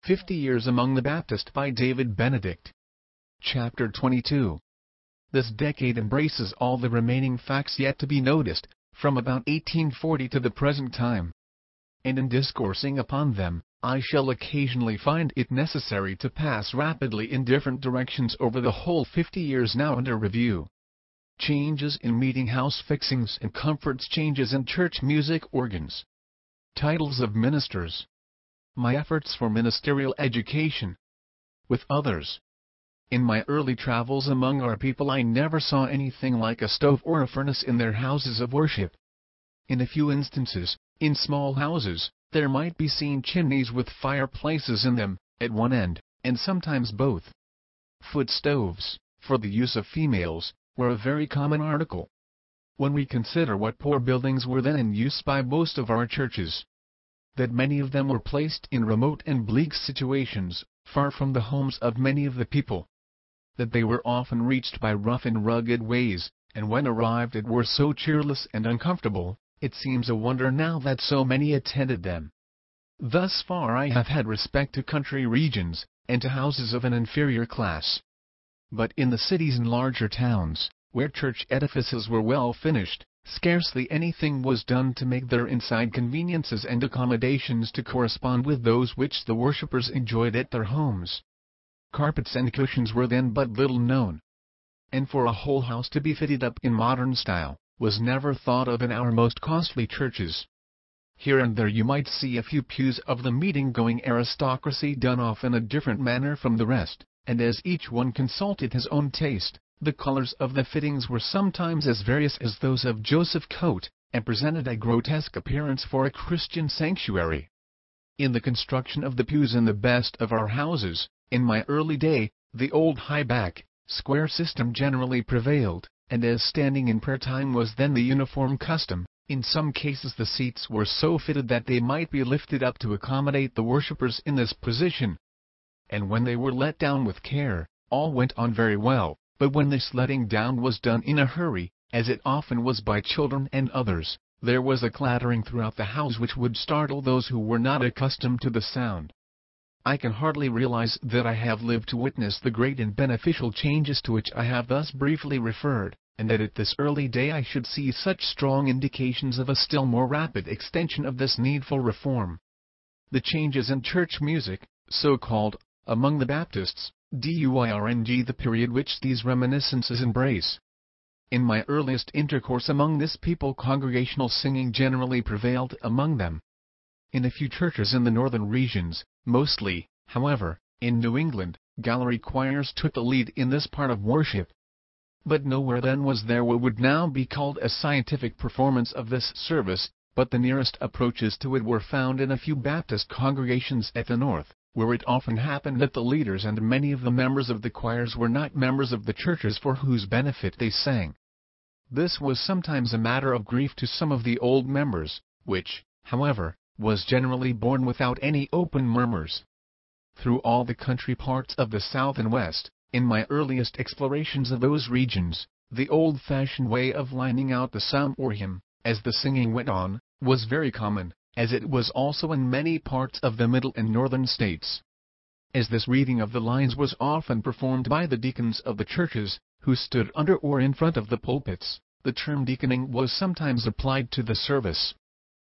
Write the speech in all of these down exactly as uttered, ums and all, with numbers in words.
Fifty Years Among the Baptists by David Benedict. Chapter twenty-two. This decade embraces all the remaining facts yet to be noticed, from about eighteen forty to the present time. And in discoursing upon them, I shall occasionally find it necessary to pass rapidly in different directions over the whole fifty years now under review. Changes in meeting-house fixings and comforts, changes in church music organs. Titles of ministers. My efforts for ministerial education. With others. In my early travels among our people I never saw anything like a stove or a furnace in their houses of worship. In a few instances, in small houses, there might be seen chimneys with fireplaces in them, at one end, and sometimes both. Foot stoves, for the use of females, were a very common article. When we consider what poor buildings were then in use by most of our churches, that many of them were placed in remote and bleak situations, far from the homes of many of the people, that they were often reached by rough and rugged ways, and when arrived at were so cheerless and uncomfortable, it seems a wonder now that so many attended them. Thus far I have had respect to country regions, and to houses of an inferior class. But in the cities and larger towns, where church edifices were well finished, scarcely anything was done to make their inside conveniences and accommodations to correspond with those which the worshippers enjoyed at their homes. Carpets and cushions were then but little known. And for a whole house to be fitted up in modern style, was never thought of in our most costly churches. Here and there you might see a few pews of the meeting-going aristocracy done off in a different manner from the rest, and as each one consulted his own taste, the colors of the fittings were sometimes as various as those of Joseph Coate, and presented a grotesque appearance for a Christian sanctuary. In the construction of the pews in the best of our houses, in my early day, the old high-back, square system generally prevailed, and as standing in prayer time was then the uniform custom, in some cases the seats were so fitted that they might be lifted up to accommodate the worshippers in this position. And when they were let down with care, all went on very well. But when this letting down was done in a hurry, as it often was by children and others, there was a clattering throughout the house which would startle those who were not accustomed to the sound. I can hardly realize that I have lived to witness the great and beneficial changes to which I have thus briefly referred, and that at this early day I should see such strong indications of a still more rapid extension of this needful reform. The changes in church music, so called, among the Baptists, during the period which these reminiscences embrace. In my earliest intercourse among this people congregational singing generally prevailed among them. In a few churches in the northern regions, mostly, however, in New England, gallery choirs took the lead in this part of worship. But nowhere then was there what would now be called a scientific performance of this service, but the nearest approaches to it were found in a few Baptist congregations at the north, where it often happened that the leaders and many of the members of the choirs were not members of the churches for whose benefit they sang. This was sometimes a matter of grief to some of the old members, which, however, was generally borne without any open murmurs. Through all the country parts of the South and West, in my earliest explorations of those regions, the old-fashioned way of lining out the psalm or hymn, as the singing went on, was very common, as it was also in many parts of the Middle and Northern States. As this reading of the lines was often performed by the deacons of the churches, who stood under or in front of the pulpits, the term deaconing was sometimes applied to the service.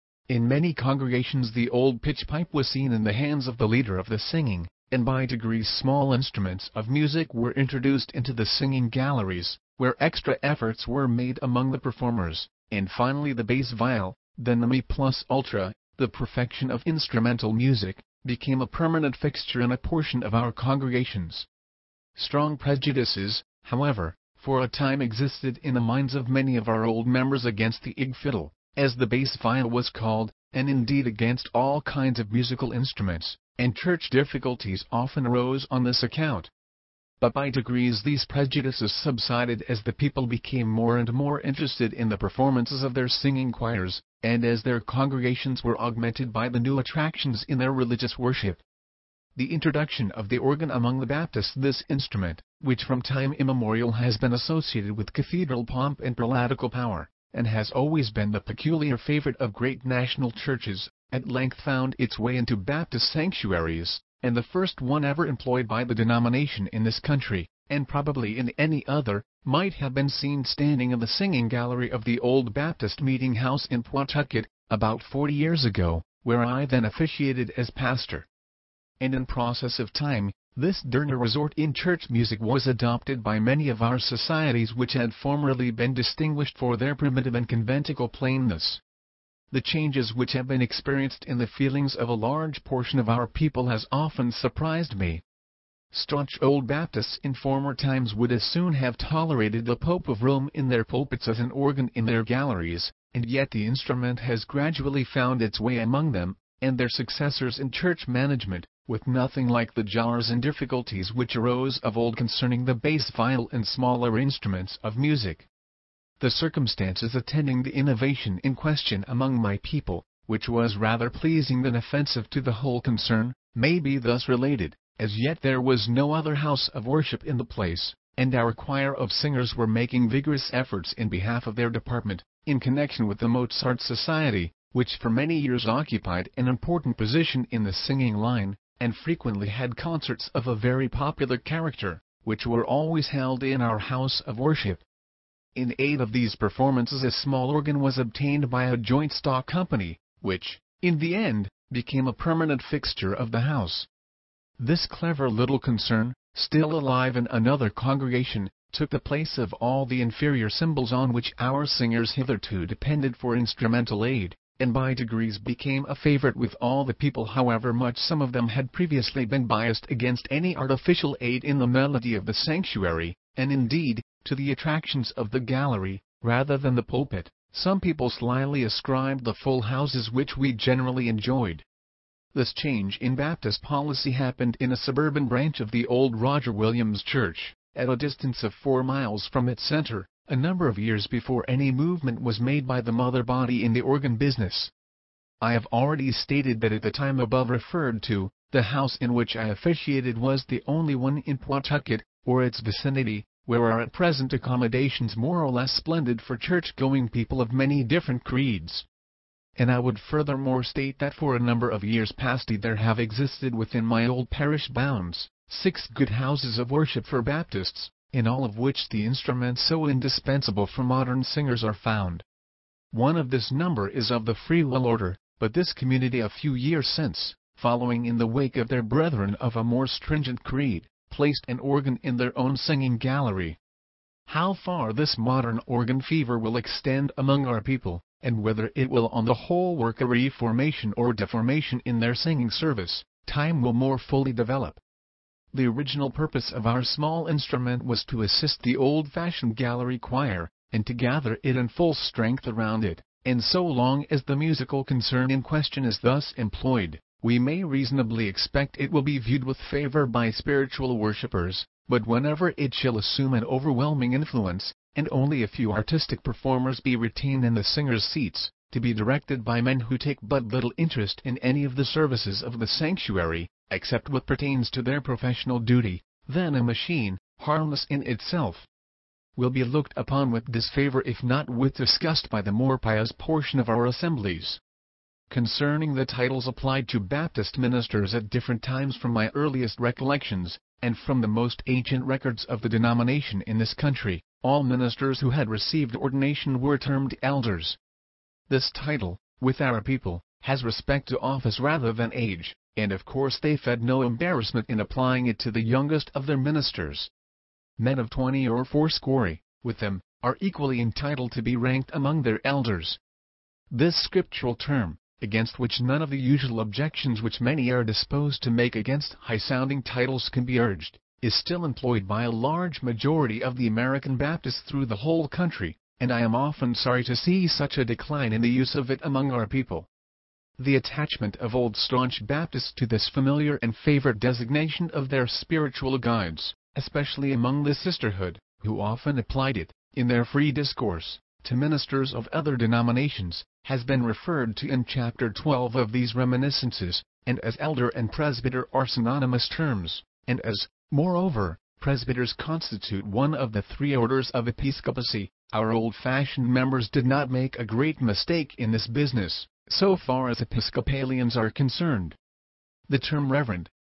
In many congregations the old pitch pipe was seen in the hands of the leader of the singing, and by degrees small instruments of music were introduced into the singing galleries, where extra efforts were made among the performers, and finally the bass viol, then the mi plus ultra, the perfection of instrumental music, became a permanent fixture in a portion of our congregations. Strong prejudices, however, for a time existed in the minds of many of our old members against the ig fiddle, as the bass viol was called, and indeed against all kinds of musical instruments, and church difficulties often arose on this account. But by degrees these prejudices subsided as the people became more and more interested in the performances of their singing choirs, and as their congregations were augmented by the new attractions in their religious worship. The introduction of the organ among the Baptists, this instrument, which from time immemorial has been associated with cathedral pomp and prelatical power, and has always been the peculiar favorite of great national churches, at length found its way into Baptist sanctuaries, and the first one ever employed by the denomination in this country, and probably in any other, might have been seen standing in the singing gallery of the old Baptist meeting house in Pawtucket, about forty years ago, where I then officiated as pastor. And in process of time, this dernier resort in church music was adopted by many of our societies which had formerly been distinguished for their primitive and conventicle plainness. The changes which have been experienced in the feelings of a large portion of our people has often surprised me. Staunch old Baptists in former times would as soon have tolerated the Pope of Rome in their pulpits as an organ in their galleries, and yet the instrument has gradually found its way among them, and their successors in church management, with nothing like the jars and difficulties which arose of old concerning the bass viol and smaller instruments of music. The circumstances attending the innovation in question among my people, which was rather pleasing than offensive to the whole concern, may be thus related. As yet there was no other house of worship in the place, and our choir of singers were making vigorous efforts in behalf of their department, in connection with the Mozart Society, which for many years occupied an important position in the singing line, and frequently had concerts of a very popular character, which were always held in our house of worship. In aid of these performances a small organ was obtained by a joint stock company, which, in the end, became a permanent fixture of the house. This clever little concern, still alive in another congregation, took the place of all the inferior cymbals on which our singers hitherto depended for instrumental aid, and by degrees became a favorite with all the people, however much some of them had previously been biased against any artificial aid in the melody of the sanctuary, and indeed, to the attractions of the gallery, rather than the pulpit. Some people slyly ascribed the full houses which we generally enjoyed. This change in Baptist policy happened in a suburban branch of the old Roger Williams Church, at a distance of four miles from its center, a number of years before any movement was made by the mother body in the organ business. I have already stated that at the time above referred to, the house in which I officiated was the only one in Pawtucket, or its vicinity, where are at present accommodations more or less splendid for church-going people of many different creeds. And I would furthermore state that for a number of years past there have existed within my old parish bounds six good houses of worship for Baptists, in all of which the instruments so indispensable for modern singers are found. One of this number is of the Free Will order, but this community a few years since, following in the wake of their brethren of a more stringent creed, placed an organ in their own singing gallery. How far this modern organ fever will extend among our people, and whether it will on the whole work a reformation or deformation in their singing service, time will more fully develop. The original purpose of our small instrument was to assist the old-fashioned gallery choir, and to gather it in full strength around it, and so long as the musical concern in question is thus employed, we may reasonably expect it will be viewed with favor by spiritual worshippers, but whenever it shall assume an overwhelming influence, and only a few artistic performers be retained in the singers' seats, to be directed by men who take but little interest in any of the services of the sanctuary, except what pertains to their professional duty, then a machine, harmless in itself, will be looked upon with disfavor if not with disgust by the more pious portion of our assemblies. Concerning the titles applied to Baptist ministers at different times from my earliest recollections, and from the most ancient records of the denomination in this country, all ministers who had received ordination were termed elders. This title, with our people, has respect to office rather than age, and of course they fed no embarrassment in applying it to the youngest of their ministers. Men of twenty or fourscore, with them, are equally entitled to be ranked among their elders. This scriptural term, against which none of the usual objections which many are disposed to make against high-sounding titles can be urged, is still employed by a large majority of the American Baptists through the whole country, and I am often sorry to see such a decline in the use of it among our people. The attachment of old staunch Baptists to this familiar and favorite designation of their spiritual guides, especially among the sisterhood, who often applied it, in their free discourse, to ministers of other denominations, has been referred to in Chapter twelve of these reminiscences, and as elder and presbyter are synonymous terms, and as, moreover, presbyters constitute one of the three orders of episcopacy, our old-fashioned members did not make a great mistake in this business, so far as Episcopalians are concerned. The term reverend,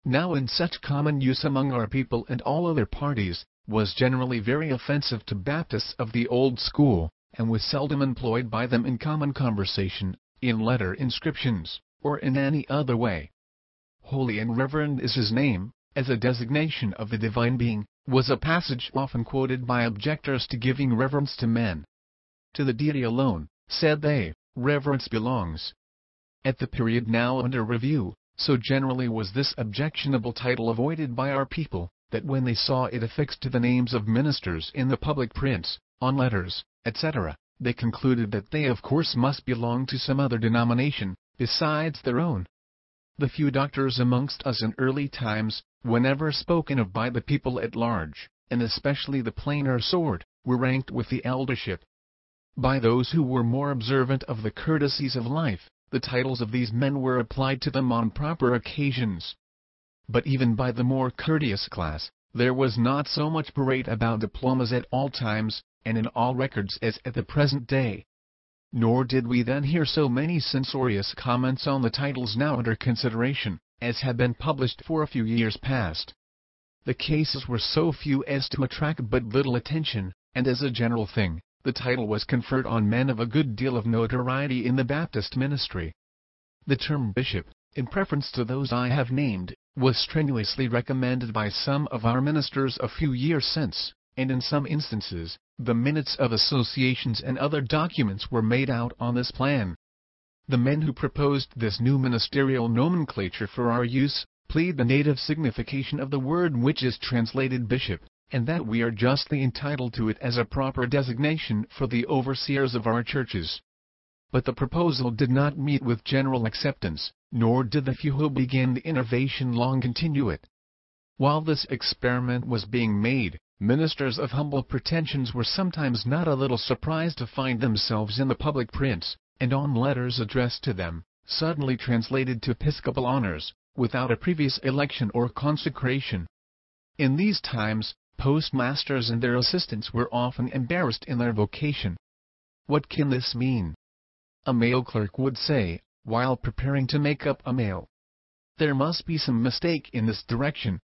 now in such common use among our people and all other parties, was generally very offensive to Baptists of the old school, and was seldom employed by them in common conversation, in letter inscriptions, or in any other way. Holy and Reverend is his name, as a designation of the divine being, was a passage often quoted by objectors to giving reverence to men. To the deity alone, said they, reverence belongs. At the period now under review, so generally was this objectionable title avoided by our people, that when they saw it affixed to the names of ministers in the public prints, on letters, et cetera, they concluded that they of course must belong to some other denomination, besides their own. The few doctors amongst us in early times, whenever spoken of by the people at large, and especially the plainer sort, were ranked with the eldership. By those who were more observant of the courtesies of life, the titles of these men were applied to them on proper occasions. But even by the more courteous class, there was not so much parade about diplomas at all times, and in all records as at the present day. Nor did we then hear so many censorious comments on the titles now under consideration, as had been published for a few years past. The cases were so few as to attract but little attention, and as a general thing, the title was conferred on men of a good deal of notoriety in the Baptist ministry. The term bishop, in preference to those I have named, was strenuously recommended by some of our ministers a few years since, and in some instances, the minutes of associations and other documents were made out on this plan. The men who proposed this new ministerial nomenclature for our use, plead the native signification of the word which is translated bishop, and that we are justly entitled to it as a proper designation for the overseers of our churches. But the proposal did not meet with general acceptance, nor did the few who began the innovation long continue it. While this experiment was being made, ministers of humble pretensions were sometimes not a little surprised to find themselves in the public prints, and on letters addressed to them, suddenly translated to episcopal honors, without a previous election or consecration. In these times, postmasters and their assistants were often embarrassed in their vocation. What can this mean? A mail clerk would say, while preparing to make up a mail. There must be some mistake in this direction.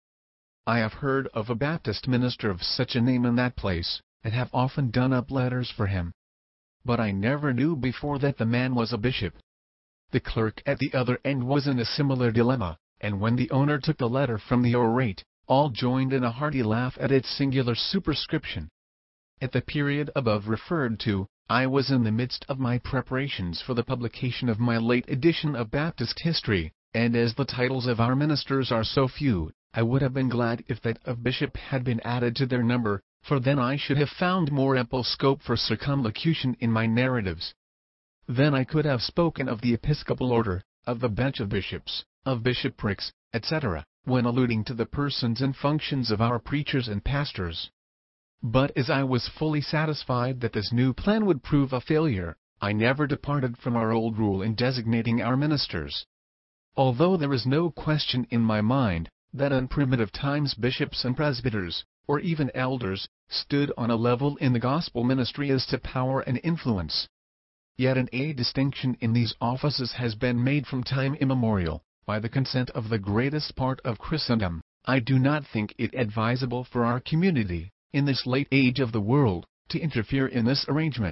I have heard of a Baptist minister of such a name in that place, and have often done up letters for him. But I never knew before that the man was a bishop. The clerk at the other end was in a similar dilemma, and when the owner took the letter from the orate, all joined in a hearty laugh at its singular superscription. At the period above referred to, I was in the midst of my preparations for the publication of my late edition of Baptist history, and as the titles of our ministers are so few, I would have been glad if that of bishop had been added to their number, for then I should have found more ample scope for circumlocution in my narratives. Then I could have spoken of the episcopal order, of the bench of bishops, of bishoprics, et cetera, when alluding to the persons and functions of our preachers and pastors. But as I was fully satisfied that this new plan would prove a failure, I never departed from our old rule in designating our ministers. Although there is no question in my mind, that in primitive times bishops and presbyters, or even elders, stood on a level in the gospel ministry as to power and influence. Yet an a distinction in these offices has been made from time immemorial, by the consent of the greatest part of Christendom. I do not think it advisable for our community, in this late age of the world, to interfere in this arrangement.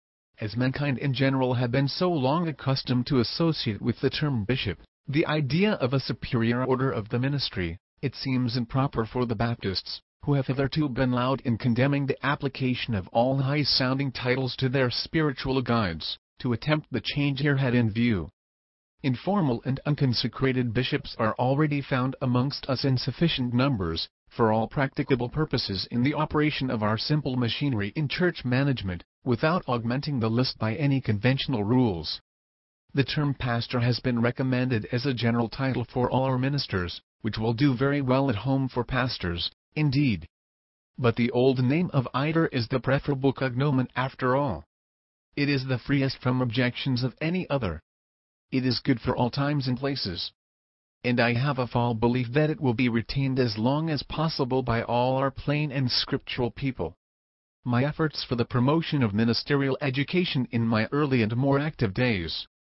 As mankind in general have been so long accustomed to associate with the term bishop the idea of a superior order of the ministry, it seems improper for the Baptists, who have hitherto been loud in condemning the application of all high-sounding titles to their spiritual guides, to attempt the change here had in view. Informal and unconsecrated bishops are already found amongst us in sufficient numbers, for all practicable purposes in the operation of our simple machinery in church management, without augmenting the list by any conventional rules. The term pastor has been recommended as a general title for all our ministers, which will do very well at home for pastors, indeed. But the old name of Iter is the preferable cognomen after all. It is the freest from objections of any other. It is good for all times and places. And I have a full belief that it will be retained as long as possible by all our plain and scriptural people. My efforts for the promotion of ministerial education in my early and more active days,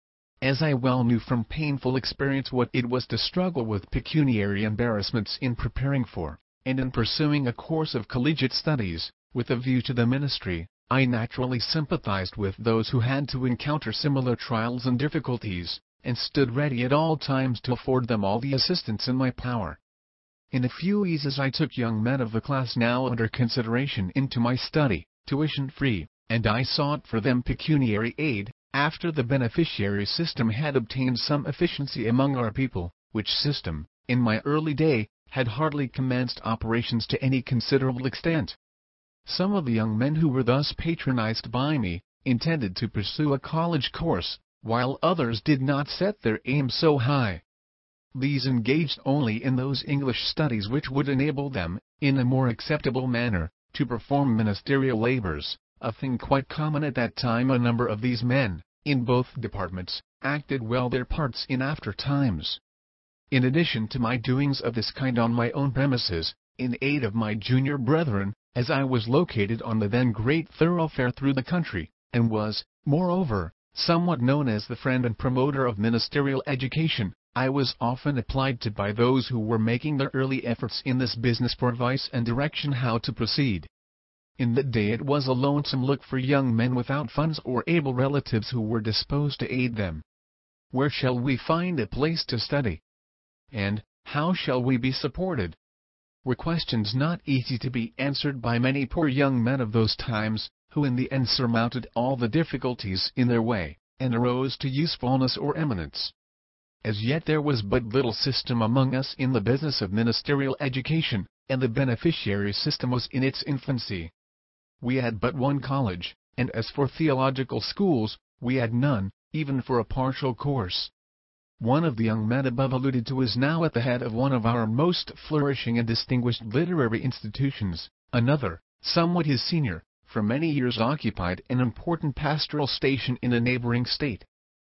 as I well knew from painful experience what it was to struggle with pecuniary embarrassments in preparing for, and in pursuing a course of collegiate studies, with a view to the ministry. I naturally sympathized with those who had to encounter similar trials and difficulties, and stood ready at all times to afford them all the assistance in my power. In a few eases I took young men of the class now under consideration into my study, tuition-free, and I sought for them pecuniary aid, after the beneficiary system had obtained some efficiency among our people, which system, in my early day, had hardly commenced operations to any considerable extent. Some of the young men who were thus patronized by me, intended to pursue a college course, while others did not set their aim so high. These engaged only in those English studies which would enable them, in a more acceptable manner, to perform ministerial labors, a thing quite common at that time. A number of these men, in both departments, acted well their parts in after times. In addition to my doings of this kind on my own premises, in aid of my junior brethren, as I was located on the then great thoroughfare through the country, and was, moreover, somewhat known as the friend and promoter of ministerial education, I was often applied to by those who were making their early efforts in this business for advice and direction how to proceed. In that day it was a lonesome look for young men without funds or able relatives who were disposed to aid them. Where shall we find a place to study? And how shall we be supported? Were questions not easy to be answered by many poor young men of those times, who in the end surmounted all the difficulties in their way, and arose to usefulness or eminence. As yet there was but little system among us in the business of ministerial education, and the beneficiary system was in its infancy. We had but one college, and as for theological schools, we had none, even for a partial course. One of the young men above alluded to is now at the head of one of our most flourishing and distinguished literary institutions. Another, somewhat his senior, for many years occupied an important pastoral station in a neighboring state.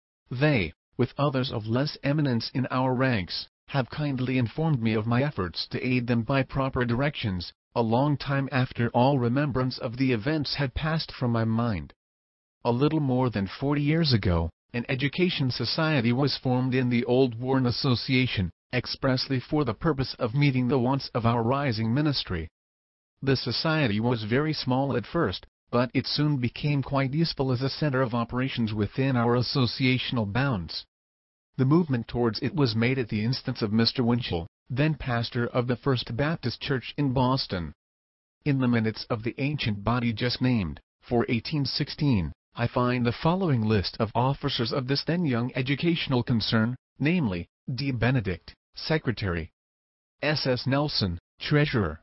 They, with others of less eminence in our ranks, have kindly informed me of my efforts to aid them by proper directions, a long time after all remembrance of the events had passed from my mind. A little more than forty years ago, an education society was formed in the Old Warren Association, expressly for the purpose of meeting the wants of our rising ministry. The society was very small at first, but it soon became quite useful as a center of operations within our associational bounds. The movement towards it was made at the instance of Mister Winchell, then pastor of the First Baptist Church in Boston. In the minutes of the ancient body just named, for eighteen sixteen, I find the following list of officers of this then young educational concern, namely, D. Benedict, Secretary; S. S. Nelson, Treasurer;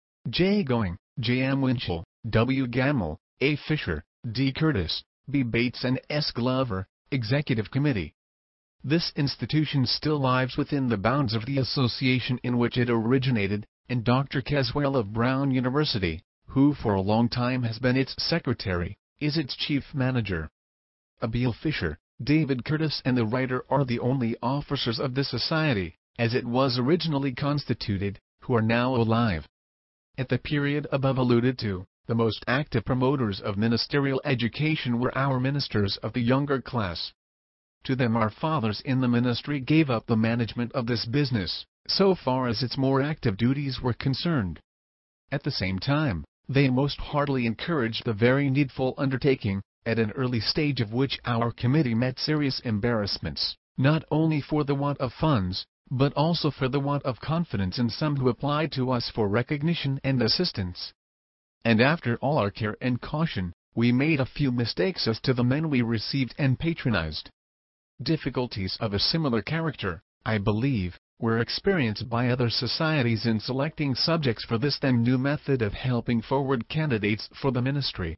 J. Going, J. M. Winchell, W. Gamble, A. Fisher, D. Curtis, B. Bates and S. Glover, Executive Committee. This institution still lives within the bounds of the association in which it originated, and Doctor Caswell of Brown University, who for a long time has been its secretary, is its chief manager. Abiel Fisher, David Curtis and the writer are the only officers of this society, as it was originally constituted, who are now alive. At the period above alluded to, the most active promoters of ministerial education were our ministers of the younger class. To them our fathers in the ministry gave up the management of this business, so far as its more active duties were concerned. At the same time, they most heartily encouraged the very needful undertaking, at an early stage of which our committee met serious embarrassments, not only for the want of funds, but also for the want of confidence in some who applied to us for recognition and assistance. And after all our care and caution, we made a few mistakes as to the men we received and patronized. Difficulties of a similar character, I believe, were experienced by other societies in selecting subjects for this then new method of helping forward candidates for the ministry.